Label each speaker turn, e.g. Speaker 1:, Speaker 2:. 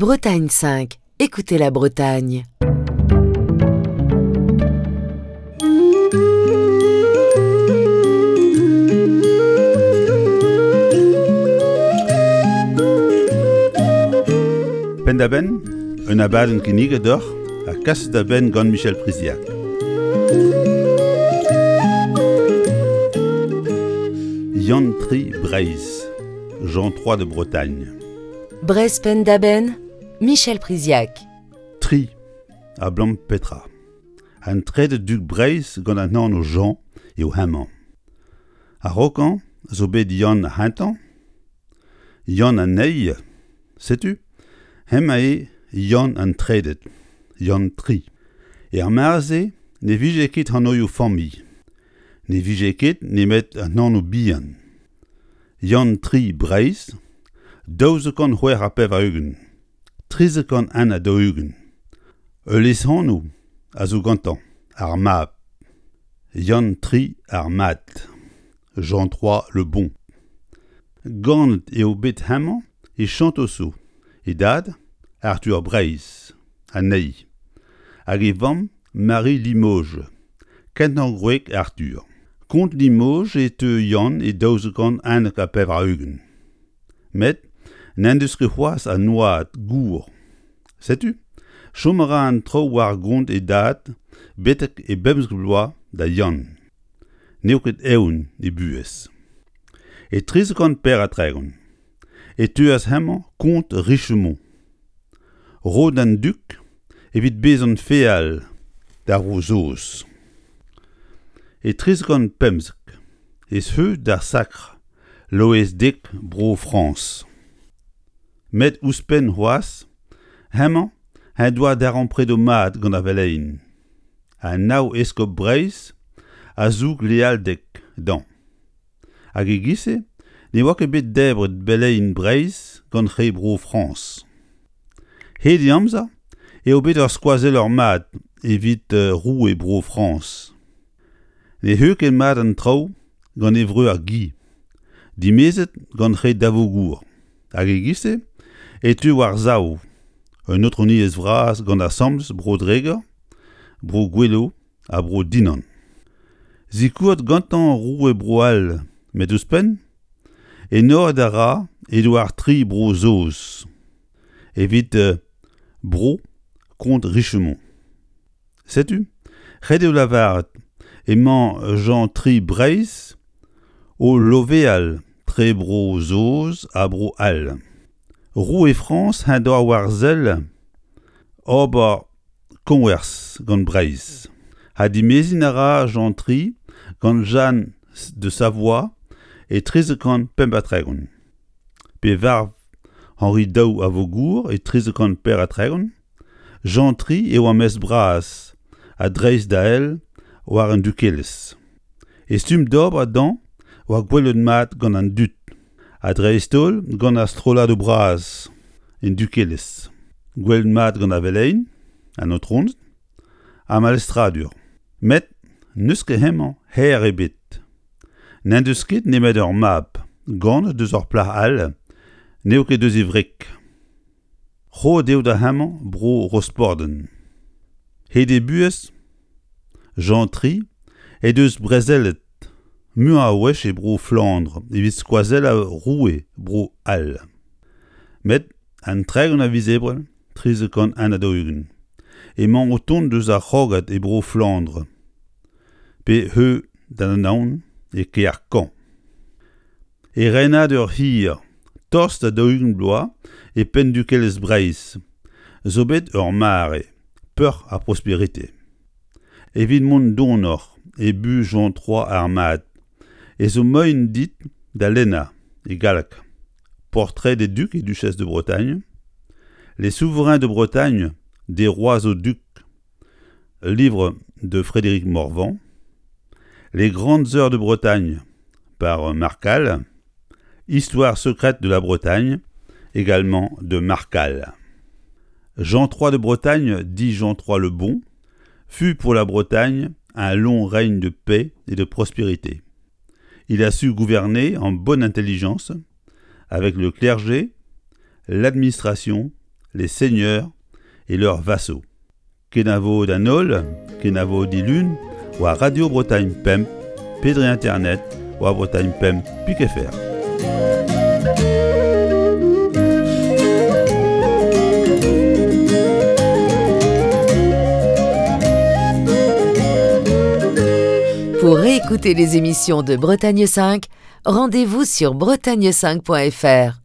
Speaker 1: Bretagne 5. Écoutez la Bretagne.
Speaker 2: Pendaben, un abaden kinige d'or, a kas da ben gant Michel Priziac. Yann Tri Breiz, Jean III de Bretagne.
Speaker 1: Brez Pendaben, Michel Priziac.
Speaker 2: Tri, a Blanc Petra. Un trait de duc Breiz gant an an o Jean et o Haman. A Rocan, zo bet Yann a Hintan. Yann a Neil, sais-tu? Hem e Yann an tredet, Yann Tri. E ar marze, ne vije ket an oio fammi. Ne vije ket ne met an an o bihan. Yann Tri Breiz, daouzekant c'hwer a pev a eugen. Trizekant an a da eugen. Eulez hanou, a zo gantan, ar map. Yann Tri ar mat. Jean III le bon. Gant eo bet Haman e chantoso. E dad, Arthur Breiz, a Ney. Hag e vamm, Marie Limoges. Kent an gwek Arthur. Kont Limoges e te Yann e daouzekant an a pev a eugen. Met, n'en deus ket c'hoaz a noad, gour. Sais-tu? Chomera an tro war gont e dad, betek e bemsk bloa da Yann. Neo ket eoun e buez. E trizekant per a tregon. E tuas hemañ kont Richemont. Rod an duk, evit bezan feal da rozos. E trizekant pemsk, ez heu dar sakr, loez dek bro France. Met ouspen c'hoaz, hemañ, ha doa dar an predo mat gant a velein. A nao eskop Breiz, a zoug leal dek, dan. Hag e gise, ne oa ket bet debret belein Breiz gant c'he bro France. Hedi amza, eo bet ur skoazel ur mat evit roue e bro France. Ne heu ket mat an trao gant evreu ar gi. Dimezet gant c'he davogour. Hag e gise, tu war zao. Un autre niez vras gant a samz bro dreger, bro gwelo a bro dinan. Zikourt gantan roue bro al, met eus pen? E nor da ra, Edouard Tri bro zoz. Evit bro kont Richemont. Sais-tu? C'hed eo lavaret, emañ Jean Tri Breiz, o loveal tre bro zoz a bro al. Roue e France ha doa war zel, ober konwers gant Breiz. Ha dimezin a ra Jean Tri gant Jeanne de Savoie e trizekant pemp a tregon. Pe varv Henri Daou a vogour e trizekant per a tregon. Jean Tri eo a mes bras a dreiz da el war an dukeles. E stum d'ober dan war gwelet mat gant an dut. A dreiz tol gant a strola de bras en dukeles. Gwelet mat gant a velein, an otrond, a malestradur. Met, neus ket hemañ her e bet. N'en deus ket nemet ur map, gant deus ur pla al, neo ket deus e vrek. C'ho deo da hemañ bro rosporden. He de buez, Jean Tri, e deus brezelet, mu a wech e bro Flandre, evit skoazel a roue bro al. Met, an tregon a vizebrel, trizekant an a da eugen. Emañ o tont deus a c'hogat e bro Flandre. Pe heu dan an aon e ke ar kan. E renad ur hir, torst a da eugen bloa e pen dukeles Breiz. Zo bet ur mare, peur a prosperite. Evit mont donor e bu Jean III ar mat. E zo moin dit da lena e galak. Portrait des ducs et duchesses de Bretagne. Les souverains de Bretagne, des rois aux ducs. Livre de Frédéric Morvan. Les grandes heures de Bretagne, par Marcal. Histoire secrète de la Bretagne, également de Marcal. Jean III de Bretagne, dit Jean III le Bon, fut pour la Bretagne un long règne de paix et de prospérité. Il a su gouverner en bonne intelligence, avec le clergé, l'administration, les seigneurs et leurs vassaux. Kenavo d'Anol, Kenavo d'Ilune, ou à Radio Bretagne Pem, Pédré Internet, ou à Bretagne Pem, Piquet-Fer.
Speaker 1: Pour réécouter les émissions de Bretagne 5, rendez-vous sur bretagne5.fr.